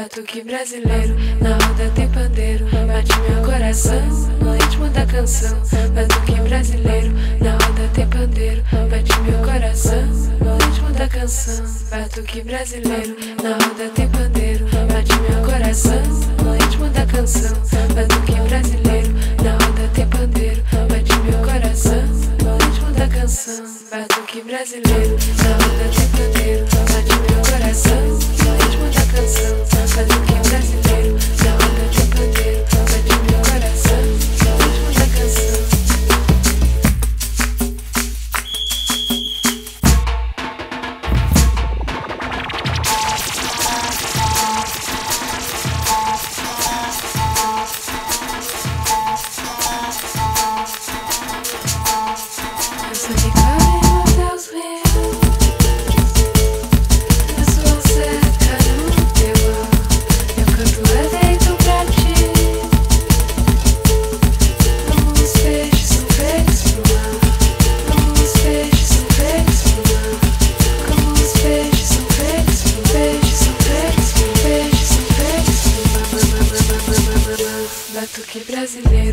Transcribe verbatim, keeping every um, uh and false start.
Batuque brasileiro, na roda tem pandeiro. Bate meu coração no ritmo da canção. Batuque brasileiro, na roda tem pandeiro. Bate meu coração no ritmo da canção. Batuque brasileiro, na roda tem pandeiro. Bate meu coração no ritmo da canção. Batuque brasileiro, na roda tem pandeiro. Bate meu coração no ritmo da canção. Batuque brasileiro, na roda tem pandeiro. Bate meu coração no ritmo da canção. Batuque brasileiro, na roda tem pandeiro. Bate meu coração no ritmo da canção. Eu sou de Clara e Deus real. Eu sou cerca no teu ar. Eu canto é deito pra ti. Como os peixes são feitos pro mar. Como os peixes são feitos pro mar. Como os peixes são feitos pro peixes são feitos pro peixes são feitos pro mar. Batuque brasileiro.